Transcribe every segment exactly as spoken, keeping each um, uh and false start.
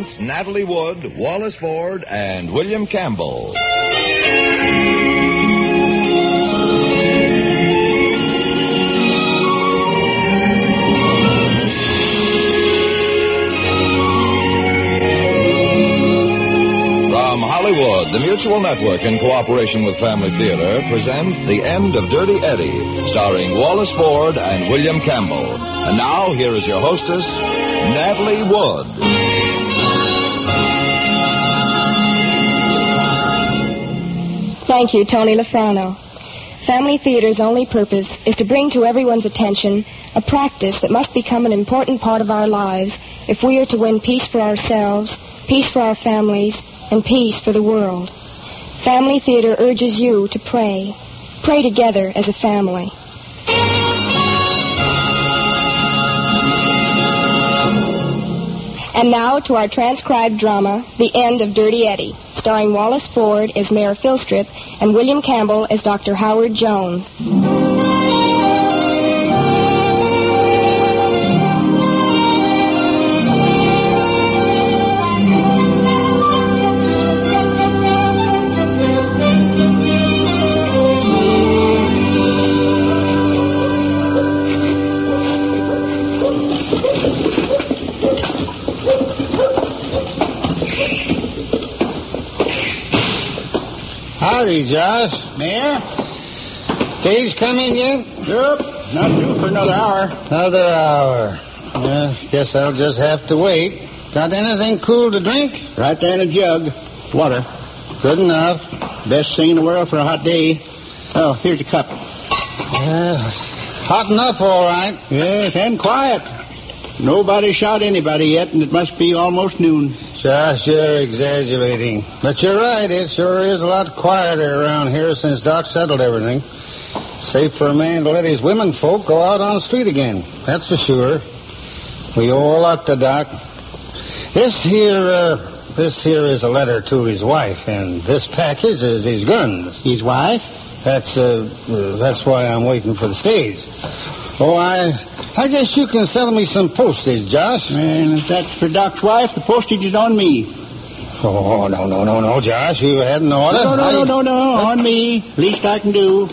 presents Natalie Wood, Wallace Ford, and William Campbell. From Hollywood, the Mutual Network, in cooperation with Family Theater, presents The End of Dirty Eddie, starring Wallace Ford and William Campbell. And now, here is your hostess, Natalie Wood. Thank you, Tony Lafrano. Family Theater's only purpose is to bring to everyone's attention a practice that must become an important part of our lives if we are to win peace for ourselves, peace for our families, and peace for the world. Family Theater urges you to pray. Pray together as a family. And now to our transcribed drama, The End of Dirty Eddie, starring Wallace Ford as Mayor Philstrip and William Campbell as Doctor Howard Jones. Howdy, Josh. Mayor? Stage coming yet? Yep. Not due for another hour. Another hour. Yeah, guess I'll just have to wait. Got anything cool to drink? Right there in a jug. Water. Good enough. Best thing in the world for a hot day. Oh, here's a cup. Yeah, hot enough, all right. Yes, and quiet. Nobody shot anybody yet, and it must be almost noon. Josh, you're exaggerating. But you're right, it sure is a lot quieter around here since Doc settled everything. Safe for a man to let his women folk go out on the street again. That's for sure. We owe a lot to Doc. This here, uh, this here is a letter to his wife, and this package is his guns. His wife? That's, uh, uh that's why I'm waiting for the stage. Oh, I I guess you can sell me some postage, Josh. And if that's for Doc's wife, the postage is on me. Oh, no, no, no, no, Josh. You had an order. No, no, I... no, no, no, on me. Least I can do.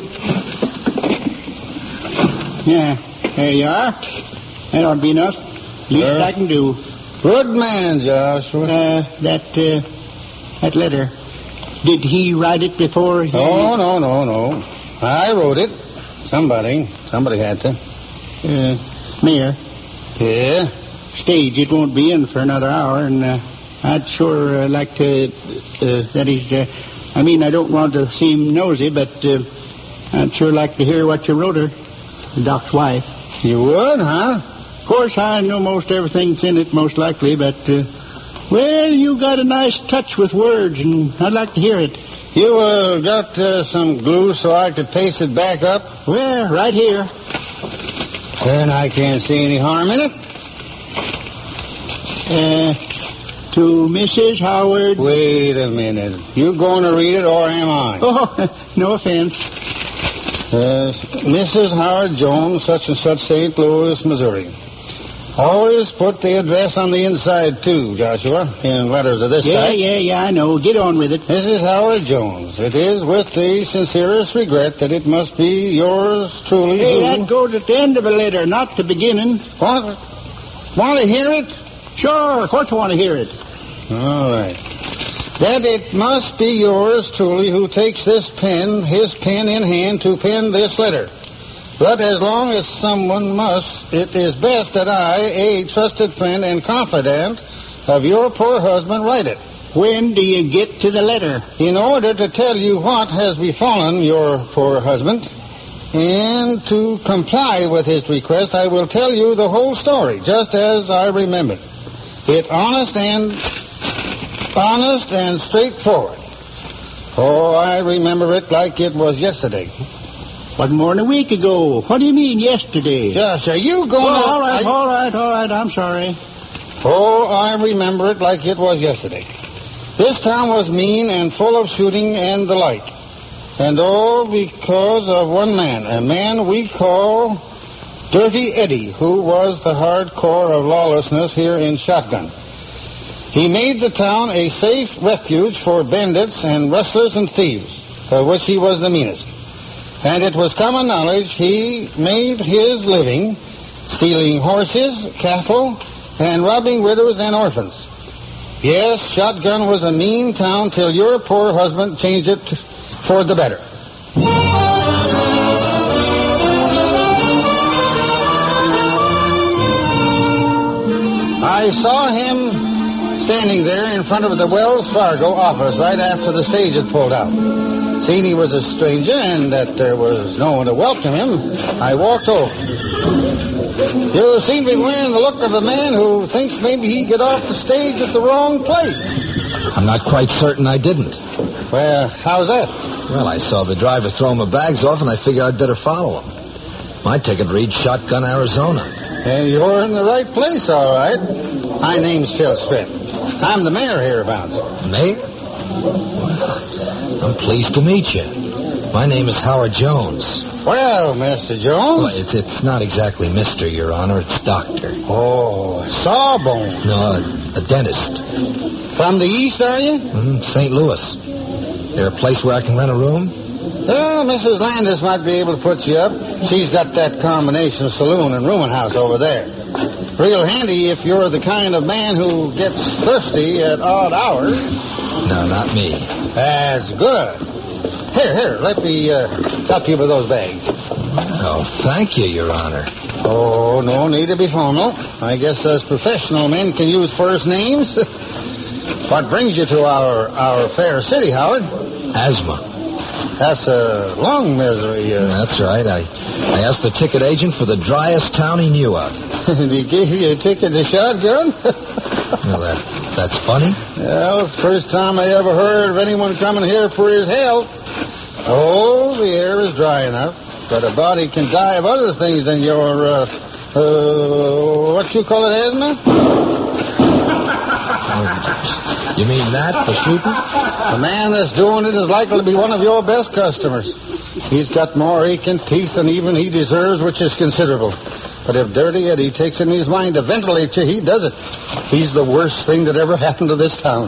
Yeah, there you are. That ought to be enough. Least Sure. I can do. Good man, Josh. Uh, that, uh, that letter. Did he write it before he... Oh, no, no, no. I wrote it. Somebody. Somebody had to. Uh, Mayor, Yeah? stage, it won't be in for another hour, and uh, I'd sure uh, like to, uh, that is, uh, I mean, I don't want to seem nosy, but uh, I'd sure like to hear what you wrote her, Doc's wife. You would, huh? Of course, I know most everything's in it, most likely, but, uh, well, you got a nice touch with words, and I'd like to hear it. You uh, got uh, some glue so I could paste it back up? Well, right here. Then I can't see any harm in it. Uh, to Missus Howard. Wait a minute. You going to read it, or am I? Oh, no offense. Uh, Missus Howard Jones, such and such, Saint Louis, Missouri. Always put the address on the inside, too, Joshua, in letters of this Yeah, type. yeah, yeah, I know. Get on with it. Missus Howard Jones, it is with the sincerest regret that it must be yours truly. Hey, who... that goes at the end of a letter, not the beginning. What? Want to hear it? Sure, of course I want to hear it. All right. That it must be yours truly who takes this pen, his pen in hand, to pen this letter. But as long as someone must, it is best that I, a trusted friend and confidant of your poor husband, write it. When do you get to the letter? In order to tell you what has befallen your poor husband, and to comply with his request, I will tell you the whole story, just as I remember it. Honest and honest and straightforward. Oh, I remember it like it was yesterday. Wasn't more than a week ago. What do you mean, yesterday? Josh, are you going Oh, to... all right, are- all right, all right. I'm sorry. Oh, I remember it like it was yesterday. This town was mean and full of shooting and the like. And all because of one man, a man we call Dirty Eddie, who was the hardcore of lawlessness here in Shotgun. He made the town a safe refuge for bandits and rustlers and thieves, of which he was the meanest. And it was common knowledge he made his living stealing horses, cattle, and robbing widows and orphans. Yes, Shotgun was a mean town till your poor husband changed it for the better. I saw him standing there in front of the Wells Fargo office right after the stage had pulled out. Seeing he was a stranger and that there was no one to welcome him, I walked over. You seem to be wearing the look of a man who thinks maybe he got off the stage at the wrong place. I'm not quite certain I didn't. Well, how's that? Well, I saw the driver throw my bags off, and I figured I'd better follow him. My ticket reads Shotgun, Arizona. And you're in the right place, all right. My name's Phil Stripp. I'm the mayor hereabouts. Mayor? Well, I'm pleased to meet you. My name is Howard Jones. Well, Mister Jones. Well, it's it's not exactly Mister, Your Honor. It's Doctor. Oh, Sawbone. No, a, a dentist. From the east, are you? Mm, Saint Louis. There a place where I can rent a room? Well, Missus Landis might be able to put you up. She's got that combination saloon and rooming house over there. Real handy if you're the kind of man who gets thirsty at odd hours. No, not me. That's good. Here, here, let me uh, help you with those bags. Oh, thank you, Your Honor. Oh, no need to be formal. I guess us professional men can use first names. What brings you to our, our fair city, Howard? Asthma. That's a lung misery. Uh... That's right. I, I asked the ticket agent for the driest town he knew of. Did he give you a ticket to Shotgun? Well, that, that's funny. Well, it's the first time I ever heard of anyone coming here for his health. Oh, the air is dry enough, but a body can die of other things than your, uh, uh, what you call it, asthma? Oh, you mean that, for shooting? The man that's doing it is likely to be one of your best customers. He's got more aching teeth than even he deserves, which is considerable. But if Dirty Eddie takes it in his mind to ventilate you, he does it. He's the worst thing that ever happened to this town.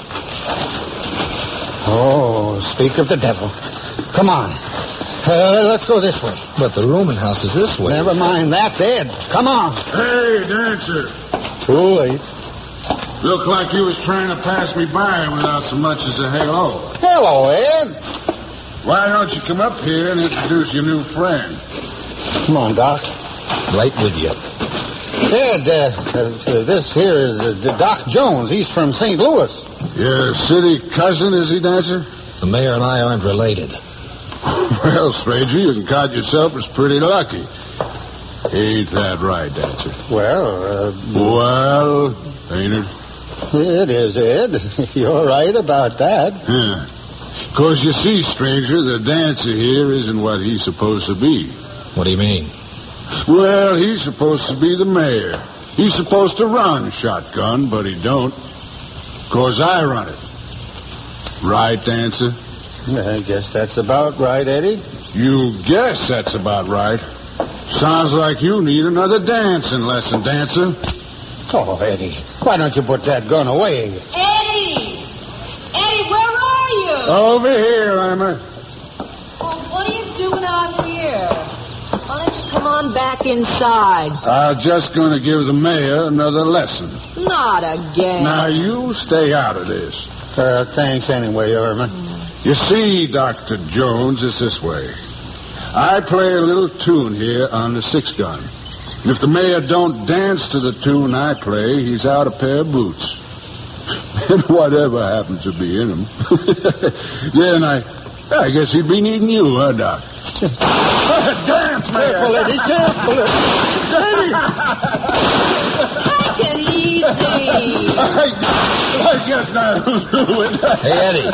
Oh, speak of the devil. Come on. Uh, let's go this way. But the rooming house is this way. Never mind, that's Ed. Come on. Hey, Dancer. Too late. Looked like you was trying to pass me by without so much as a hello. Hello, Ed. Why don't you come up here and introduce your new friend? Come on, Doc. Right with you. Ed, uh, uh, this here is uh, Doc Jones. He's from Saint Louis. Your city cousin, is he, Dancer? The mayor and I aren't related. Well, stranger, you can count yourself as pretty lucky. Ain't that right, Dancer? Well, uh... Well, ain't it? It is, Ed. You're right about that. Yeah. Of course, you see, stranger, the Dancer here isn't what he's supposed to be. What do you mean? Well, he's supposed to be the mayor. He's supposed to run Shotgun, but he don't. Of course, I run it. Right, Dancer? I guess that's about right, Eddie. You guess that's about right. Sounds like you need another dancing lesson, Dancer. Oh, Eddie, why don't you put that gun away? Eddie! Eddie, where are you? Over here, Emma. Oh, what are you doing out here? Why don't you come on back inside? I'm just going to give the mayor another lesson. Not again. Now, you stay out of this. Uh, thanks anyway, Irma. You see, Doctor Jones, it's this way. I play a little tune here on the six-gun. And if the mayor don't dance to the tune I play, he's out a pair of boots. And whatever happens to be in them. Then I, I guess he'd be needing you, huh, Doc? Dance, man! Careful, Eddie, careful, Eddie. Take it easy. I, I guess not. Hey, Eddie.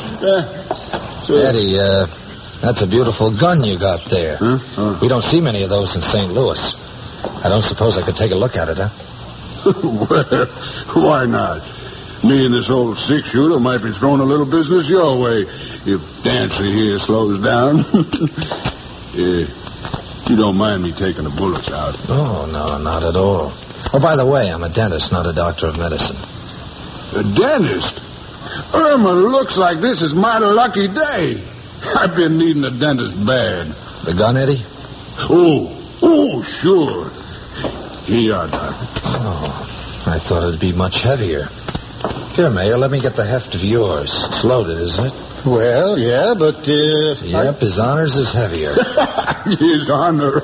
Eddie, uh, that's a beautiful gun you got there. Huh? Huh. We don't see many of those in Saint Louis. I don't suppose I could take a look at it, huh? Well, why not? Me and this old six-shooter might be throwing a little business your way if Dancer here slows down. Yeah, you don't mind me taking the bullets out? Oh, no, not at all. Oh, by the way, I'm a dentist, not a doctor of medicine. A dentist? Irma, looks like this is my lucky day. I've been needing a dentist bad. The gun, Eddie? Oh, oh, sure. Here you are, Doc. Oh, I thought it'd be much heavier. Here, Mayor, let me get the heft of yours. It's loaded, isn't it? Well, yeah, but, uh... Yep, I... his honor's is heavier. His honor.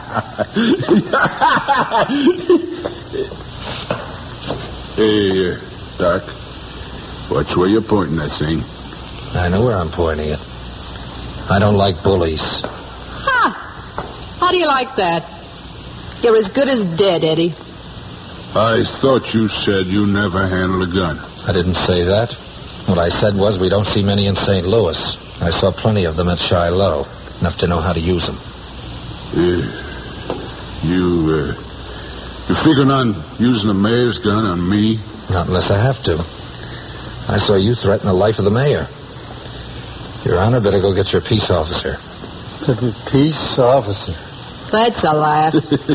Hey, uh, Doc, watch where you're pointing that thing. I know where I'm pointing it. I don't like bullies. Ha! How do you like that? You're as good as dead, Eddie. I thought you said you never handled a gun. I didn't say that. What I said was we don't see many in Saint Louis. I saw plenty of them at Shiloh, enough to know how to use them. Uh, you, uh, you figuring on using the mayor's gun on me? Not unless I have to. I saw you threaten the life of the mayor. Your Honor, better go get your peace officer. Peace officer? That's a laugh.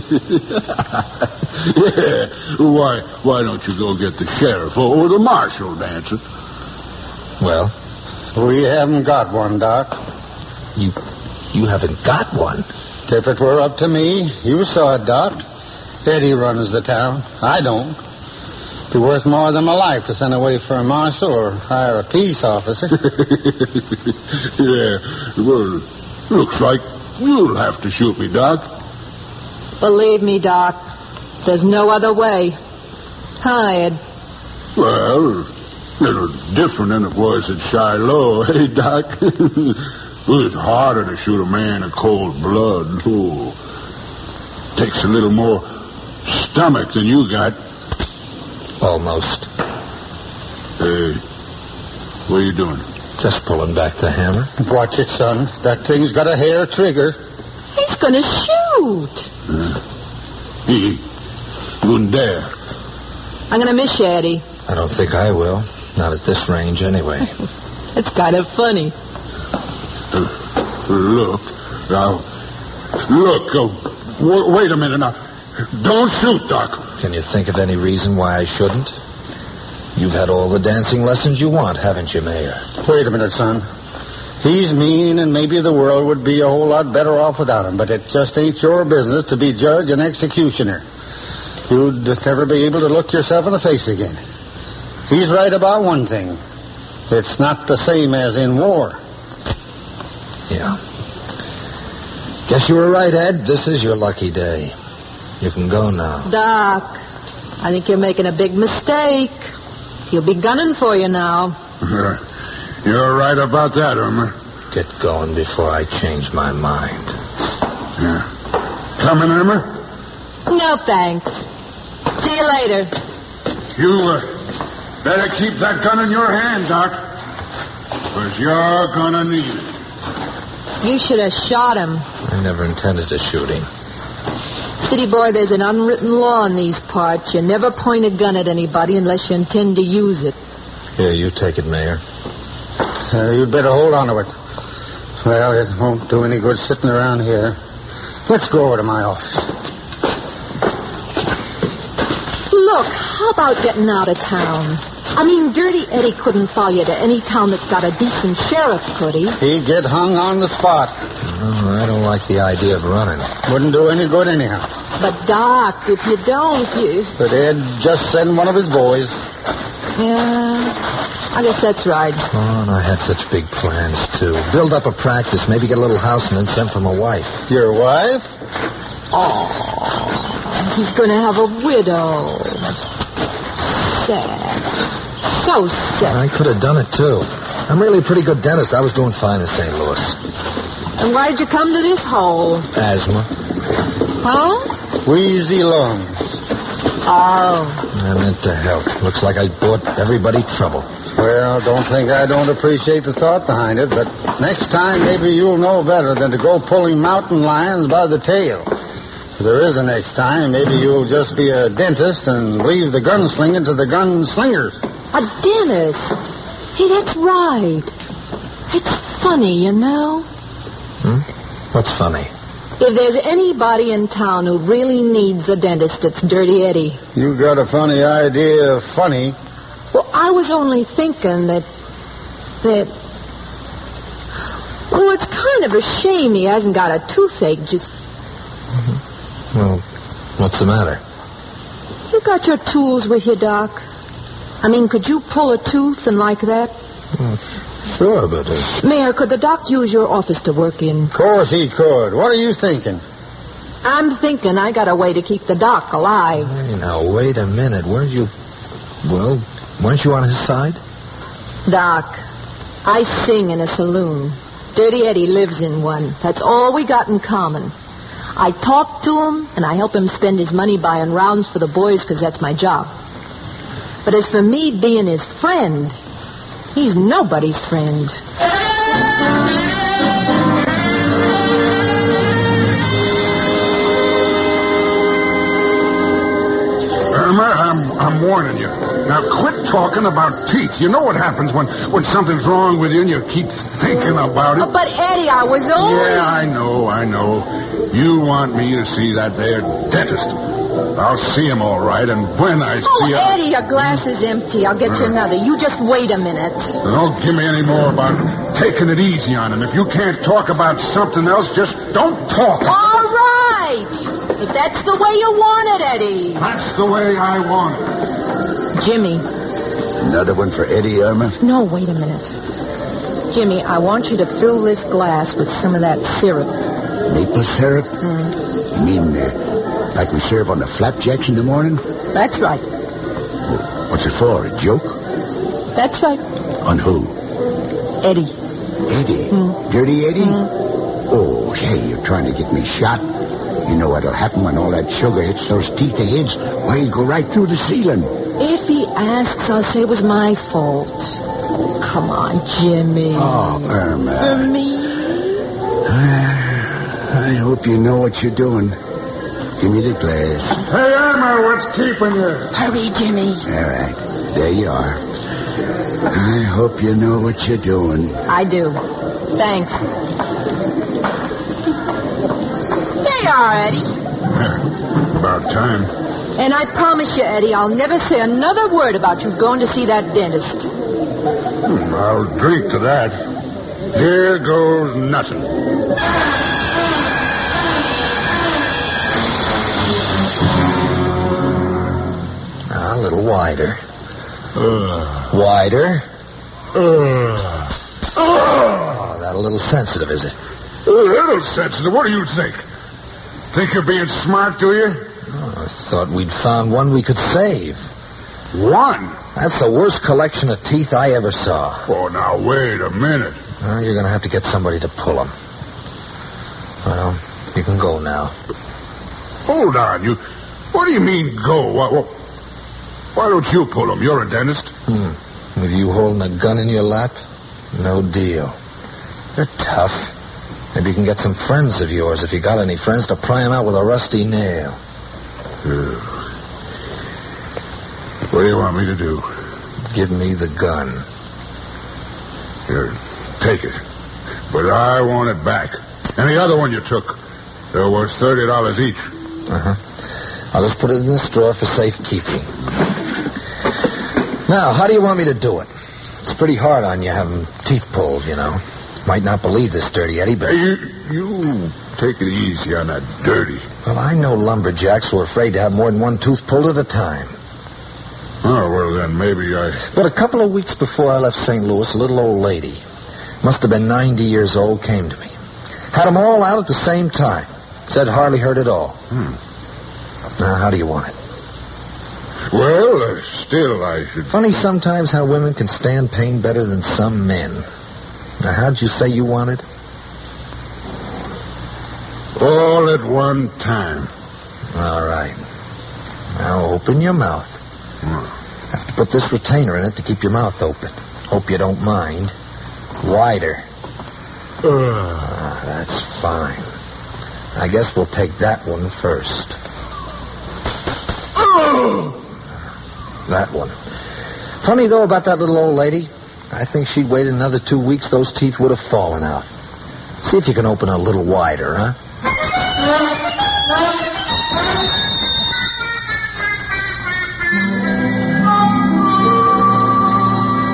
Yeah. Why, why don't you go get the sheriff or, or the marshal to answer? Well? We haven't got one, Doc. You, you haven't got one? If it were up to me, you saw it, Doc. Eddie runs the town. I don't. It'd be worth more than my life to send away for a marshal or hire a peace officer. Yeah, well, looks like you'll have to shoot me, Doc. Believe me, Doc, there's no other way. Hi, Ed. Well, a little different than it was at Shiloh, hey, Doc? It was harder to shoot a man in cold blood. Oh, takes a little more stomach than you got. Almost. Hey, what are you doing? Just pulling back the hammer. Watch it, son. That thing's got a hair trigger. He's gonna shoot. Uh, he, you wouldn't dare. I'm gonna miss you, Eddie. I don't think I will. Not at this range, anyway. It's kind of funny. Uh, look, now, look, uh, w- wait a minute now. Don't shoot, Doc. Can you think of any reason why I shouldn't? You've had all the dancing lessons you want, haven't you, Mayor? Wait a minute, son. He's mean, and maybe the world would be a whole lot better off without him, but it just ain't your business to be judge and executioner. You'd never be able to look yourself in the face again. He's right about one thing. It's not the same as in war. Yeah. Guess you were right, Ed. This is your lucky day. You can go now. Doc, I think you're making a big mistake. He'll be gunning for you now. You're right about that, Irma. Get going before I change my mind. Yeah. Coming, Irma? No, thanks. See you later. You uh, better keep that gun in your hand, Doc. Because you're gonna need it. You should have shot him. I never intended to shoot him. City boy, there's an unwritten law in these parts. You never point a gun at anybody unless you intend to use it. Here, you take it, Mayor. Uh, you'd better hold on to it. Well, it won't do any good sitting around here. Let's go over to my office. Look, how about getting out of town? I mean, Dirty Eddie couldn't follow you to any town that's got a decent sheriff, could he? He'd get hung on the spot. Oh, I don't like the idea of running. Wouldn't do any good anyhow. But, Doc, if you don't, you... But Ed just send one of his boys. Yeah, I guess that's right. Oh, and I had such big plans, too. Build up a practice, maybe get a little house and then send for my wife. Your wife? Oh, he's going to have a widow. Sad. So sad. I could have done it, too. I'm really a pretty good dentist. I was doing fine in Saint Louis. And why'd you come to this hole? Asthma. Huh? Wheezy lungs. Oh. I meant to help. Looks like I brought everybody trouble. Well, don't think I don't appreciate the thought behind it, but next time maybe you'll know better than to go pulling mountain lions by the tail. If there is a next time, maybe you'll just be a dentist and leave the gunslinging to the gunslingers. A dentist? Hey, that's right. It's funny, you know. Hmm? What's funny? If there's anybody in town who really needs a dentist, it's Dirty Eddie. You got a funny idea of funny. Well, I I was only thinking that... that... Well, it's kind of a shame he hasn't got a toothache, just... Mm-hmm. Well, what's the matter? You got your tools with you, Doc? I mean, could you pull a tooth and like that? Well, sure, but... Uh... Mayor, could the Doc use your office to work in? Of course he could. What are you thinking? I'm thinking I got a way to keep the Doc alive. Hey, now, wait a minute. Weren't you... Well, weren't you on his side? Doc, I sing in a saloon. Dirty Eddie lives in one. That's all we got in common. I talk to him, and I help him spend his money buying rounds for the boys, because that's my job. But as for me being his friend, he's nobody's friend. Irma, I'm, I'm warning you. Now, quit talking about teeth. You know what happens when, when something's wrong with you and you keep thinking about it. Oh, but, Eddie, I was only... Yeah, I know, I know. You want me to see that there dentist. I'll see him all right, and when I oh, see him... Oh, Eddie, your glass is empty. I'll get you another. You just wait a minute. Don't give me any more about taking it easy on him. If you can't talk about something else, just don't talk. All right. If that's the way you want it, Eddie. That's the way I want it. Jimmy. Another one for Eddie, Irma? No, wait a minute. Jimmy, I want you to fill this glass with some of that syrup. Maple syrup? Mm. You mean uh, like we serve on the flapjacks in the morning? That's right. Well, what's it for, a joke? That's right. On who? Eddie. Eddie? Mm. Dirty Eddie? Mm. Oh, hey, you're trying to get me shot? You know what'll happen when all that sugar hits those teeth of his? Why, he'll go right through the ceiling. If he asks, I'll say it was my fault. Come on, Jimmy. Oh, Irma. For me? I hope you know what you're doing. Give me the glass. Hey, Irma, what's keeping you? Hurry, Jimmy. All right. There you are. I hope you know what you're doing. I do. Thanks. There you are, Eddie. About time. And I promise you, Eddie, I'll never say another word about you going to see that dentist. Hmm, I'll drink to that. Here goes nothing. A little wider. Uh, Wider. uh, Oh, that a little sensitive, is it? a little sensitive. What do you think? Think you're being smart, do you? Oh, I thought we'd found one we could save. One? That's the worst collection of teeth I ever saw. Oh, now, wait a minute. Well, you're going to have to get somebody to pull them. Well, you can go now. Hold on. You. What do you mean, go? Why, why, why don't you pull them? You're a dentist. Hmm. With you holding a gun in your lap? No deal. You're tough. Maybe you can get some friends of yours, if you got any friends, to pry them out with a rusty nail. Uh, what do you want me to do? Give me the gun. Here, take it. But I want it back. And the other one you took, they're worth thirty dollars each. Uh-huh. I'll just put it in this drawer for safekeeping. Now, how do you want me to do it? It's pretty hard on you having teeth pulled, you know. Might not believe this, Dirty Eddie, but... Hey, you, you take it easy on that dirty. Well, I know lumberjacks who are afraid to have more than one tooth pulled at a time. Oh, well, then maybe I... But a couple of weeks before I left Saint Louis, a little old lady, must have been ninety years old, came to me. Had them all out at the same time. Said hardly hurt at all. Hmm. Now, how do you want it? Well, uh, still, I should... Funny sometimes how women can stand pain better than some men. Now, how'd you say you wanted? All at one time. All right. Now, open your mouth. Hmm. Have to put this retainer in it to keep your mouth open. Hope you don't mind. Wider. Uh. Ah, that's fine. I guess we'll take that one first. Oh. That one. Funny, though, about that little old lady. I think she'd waited another two weeks, those teeth would have fallen out. See if you can open a little wider, huh?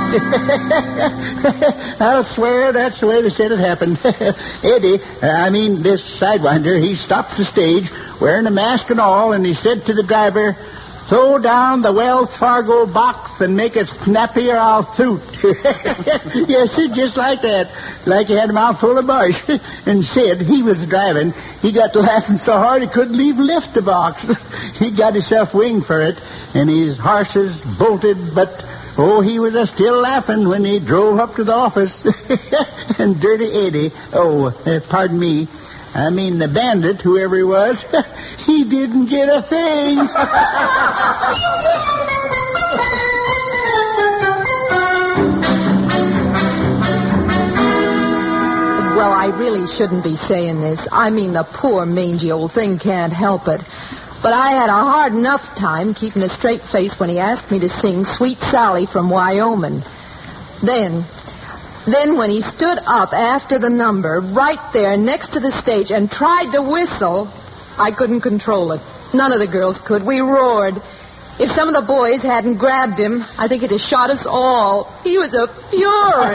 I'll swear that's the way they said it happened. Eddie, uh, I mean this sidewinder, he stopped the stage wearing a mask and all, and he said to the driver, "Throw down the Wells Fargo box and make it snappy or I'll toot." Yes, sir, just like that. Like he had a mouthful of mush. And Sid, he was driving. He got laughing so hard he couldn't even lift the box. He got himself winged for it, and his horses bolted, but... Oh, he was uh, still laughing when he drove up to the office. And Dirty Eddie, oh, uh, pardon me, I mean the bandit, whoever he was, he didn't get a thing. Well, I really shouldn't be saying this. I mean, the poor mangy old thing can't help it. But I had a hard enough time keeping a straight face when he asked me to sing Sweet Sally from Wyoming. Then, then when he stood up after the number, right there next to the stage, and tried to whistle, I couldn't control it. None of the girls could. We roared. If some of the boys hadn't grabbed him, I think it'd have shot us all. He was a fury.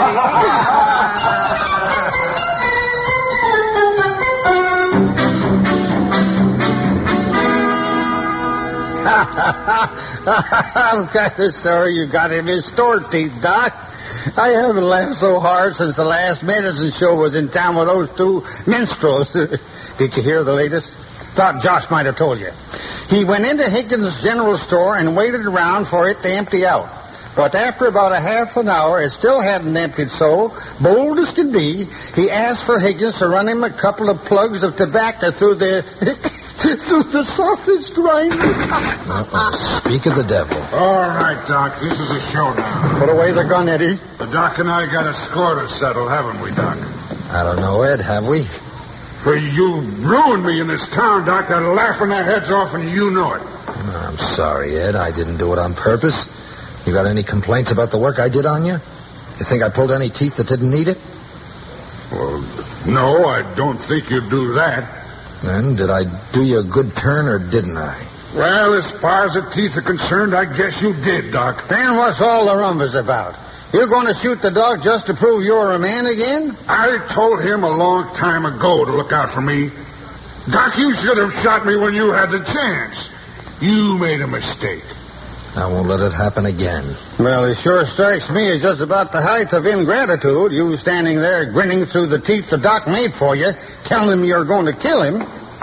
I'm kind of sorry you got in his store teeth, Doc. I haven't laughed so hard since the last medicine show was in town with those two minstrels. Did you hear the latest? Thought Josh might have told you. He went into Higgins' general store and waited around for it to empty out. But after about a half an hour, it still hadn't emptied, so, bold as could be, he asked for Higgins to run him a couple of plugs of tobacco through the... through the sausage grinder. Uh-oh. Speak of the devil. All right, Doc. This is a showdown. Put away the gun, Eddie. The Doc and I got a score to settle, haven't we, Doc? I don't know, Ed, have we? For you ruined me in this town, Doc. They're laughing their heads off, and you know it. I'm sorry, Ed. I didn't do it on purpose. You got any complaints about the work I did on you? You think I pulled any teeth that didn't need it? Well, no, I don't think you'd do that. Then, did I do you a good turn, or didn't I? Well, as far as the teeth are concerned, I guess you did, Doc. Then what's all the rumpus about? You're going to shoot the dog just to prove you're a man again? I told him a long time ago to look out for me. Doc, you should have shot me when you had the chance. You made a mistake. I won't let it happen again. Well, it sure strikes me as just about the height of ingratitude, you standing there grinning through the teeth the doc made for you, telling him you're going to kill him.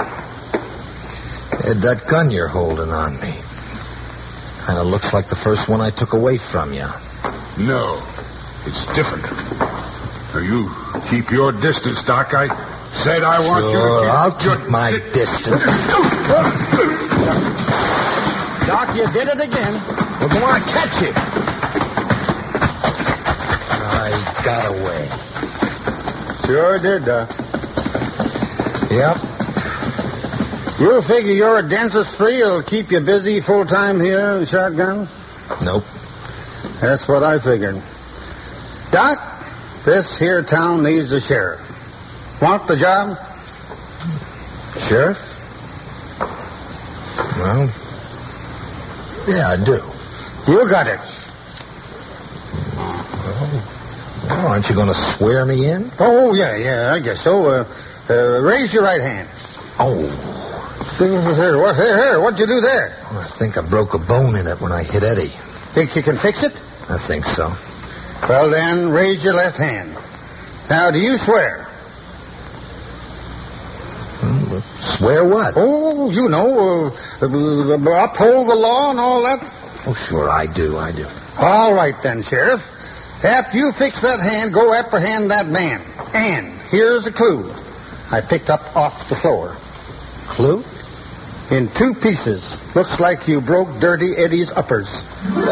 Ed, that gun you're holding on me kind of looks like the first one I took away from you. No, it's different. Now, you keep your distance, Doc. I said I want sure, you to keep... I'll keep my di- distance. Doc, you did it again. Well, go on, catch it. I got away. Sure did, Doc. Yep. You figure your dentistry will keep you busy full-time here in Shotgun? Nope. That's what I figured. Doc, this here town needs a sheriff. Want the job? Sheriff? Well... yeah, I do. You got it. Well, well aren't you going to swear me in? Oh, yeah, yeah, I guess so. Uh, uh, raise your right hand. Oh. Here, what, here, here, what'd you do there? Well, I think I broke a bone in it when I hit Eddie. Think you can fix it? I think so. Well, then, raise your left hand. Now, do you swear? Hmm, swear what? Oh, you know, uh, uh, uphold the law and all that. Oh, sure, I do, I do. All right, then, Sheriff. After you fix that hand, go apprehend that man. And here's a clue I picked up off the floor. Clue? In two pieces. Looks like you broke Dirty Eddie's uppers.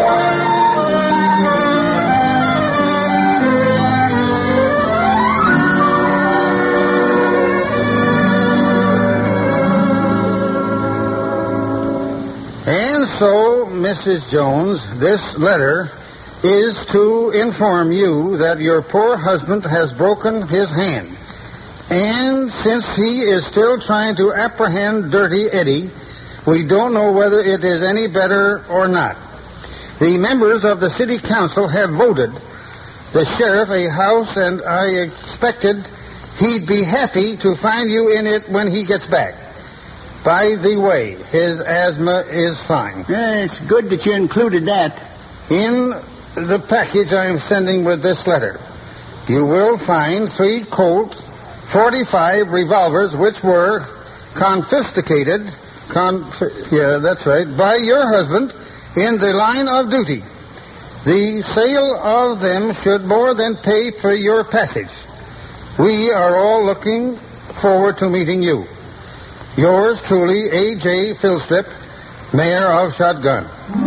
And so, Missus Jones, this letter is to inform you that your poor husband has broken his hand. And since he is still trying to apprehend Dirty Eddie, we don't know whether it is any better or not. The members of the city council have voted the sheriff a house, and I expected he'd be happy to find you in it when he gets back. By the way, his asthma is fine. Yeah, it's good that you included that. In the package I am sending with this letter, you will find three Colt forty-five revolvers which were confiscated, conf- yeah, that's right, by your husband in the line of duty. The sale of them should more than pay for your passage. We are all looking forward to meeting you. Yours truly, A J. Philstrip, Mayor of Shotgun.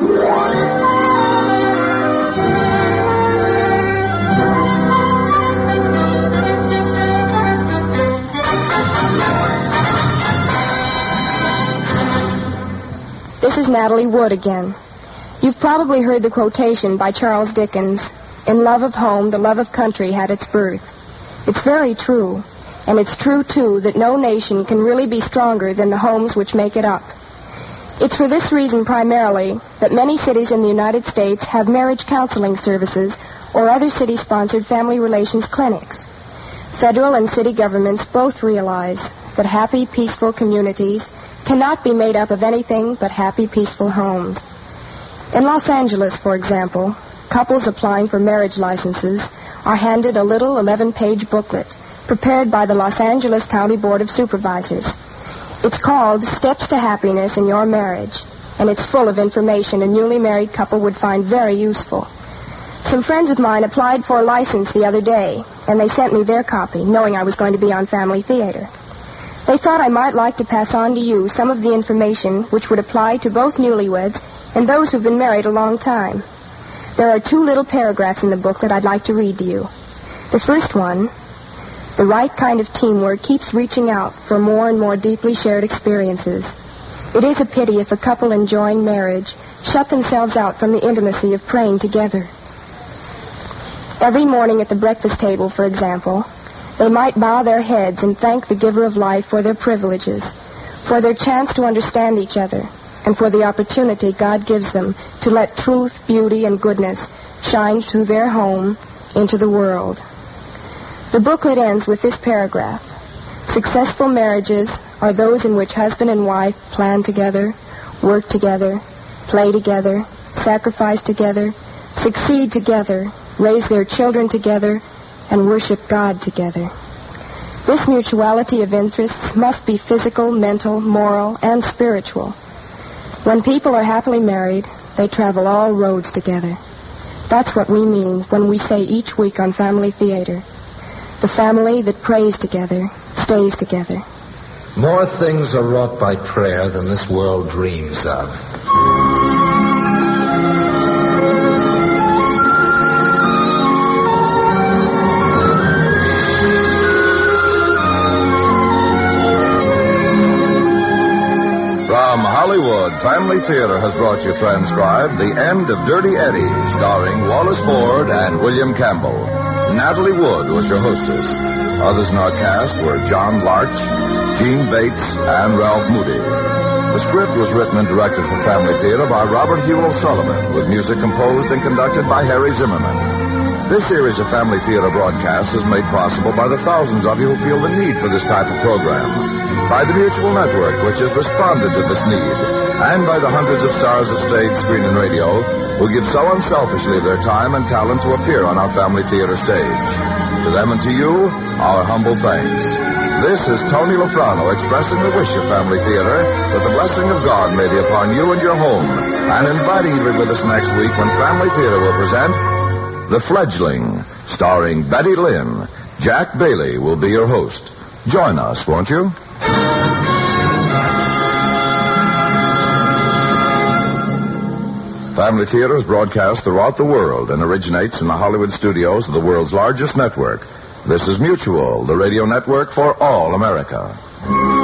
This is Natalie Wood again. You've probably heard the quotation by Charles Dickens, "In love of home, the love of country had its birth." It's very true, and it's true, too, that no nation can really be stronger than the homes which make it up. It's for this reason, primarily, that many cities in the United States have marriage counseling services or other city-sponsored family relations clinics. Federal and city governments both realize that happy, peaceful communities cannot be made up of anything but happy, peaceful homes. In Los Angeles, for example, couples applying for marriage licenses are handed a little eleven-page booklet prepared by the Los Angeles County Board of Supervisors. It's called Steps to Happiness in Your Marriage, and it's full of information a newly married couple would find very useful. Some friends of mine applied for a license the other day, and they sent me their copy, knowing I was going to be on Family Theater. They thought I might like to pass on to you some of the information which would apply to both newlyweds and those who've been married a long time. There are two little paragraphs in the booklet I'd like to read to you. The first one: the right kind of teamwork keeps reaching out for more and more deeply shared experiences. It is a pity if a couple enjoying marriage shut themselves out from the intimacy of praying together. Every morning at the breakfast table, for example, they might bow their heads and thank the giver of life for their privileges, for their chance to understand each other, and for the opportunity God gives them to let truth, beauty, and goodness shine through their home into the world. The booklet ends with this paragraph: successful marriages are those in which husband and wife plan together, work together, play together, sacrifice together, succeed together, raise their children together, and worship God together. This mutuality of interests must be physical, mental, moral, and spiritual. When people are happily married, they travel all roads together. That's what we mean when we say each week on Family Theater, the family that prays together stays together. More things are wrought by prayer than this world dreams of. From Hollywood, Family Theater has brought you transcribed The End of Dirty Eddie, starring Wallace Ford and William Campbell. Natalie Wood was your hostess. Others in our cast were John Larch, Gene Bates, and Ralph Moody. The script was written and directed for Family Theater by Robert Hewell Sullivan, with music composed and conducted by Harry Zimmerman. This series of Family Theater broadcasts is made possible by the thousands of you who feel the need for this type of program, by the Mutual Network, which has responded to this need, and by the hundreds of stars of stage, screen, and radio who give so unselfishly their time and talent to appear on our Family Theater stage. To them and to you, our humble thanks. This is Tony Lofrano expressing the wish of Family Theater that the blessing of God may be upon you and your home, and inviting you to be with us next week when Family Theater will present The Fledgling, starring Betty Lynn. Jack Bailey will be your host. Join us, won't you? Family Theater is broadcast throughout the world and originates in the Hollywood studios of the world's largest network. This is Mutual, the radio network for all America.